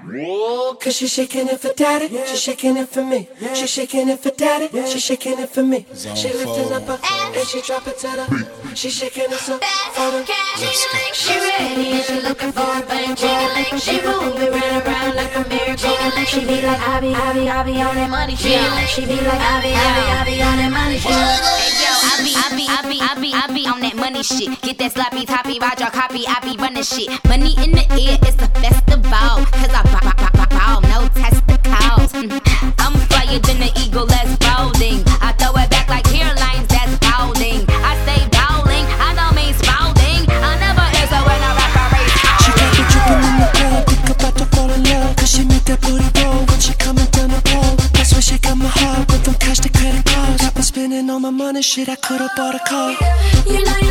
Cause she's shaking it for daddy, she's shaking it for me. She's shaking it for daddy, she's shaking it for me. She lifting up her and she drop it to the. She's shaking it so for the. She ready and she looking for a bang, jingling. She moving right around like a miracle. She be like, I be on that money shit. She be like, I be on that money shit. Hey yo, I be on that money shit. Get that sloppy toppy, ride your copy, I be running shit. Money in the air, it's a festival. Cause I bow, no testicles. I'm flyer than the eagle that's folding. I throw it back like hairlines that's balding. I say bowling, I don't mean spalding. I never answer when I rap a race. She got me dripping in the club, think about to fall in love. Cause she make that booty roll when she coming down the pole. That's when she got my heart with them cash to credit cards. I've been spending all my money, shit, I could've bought a car. You know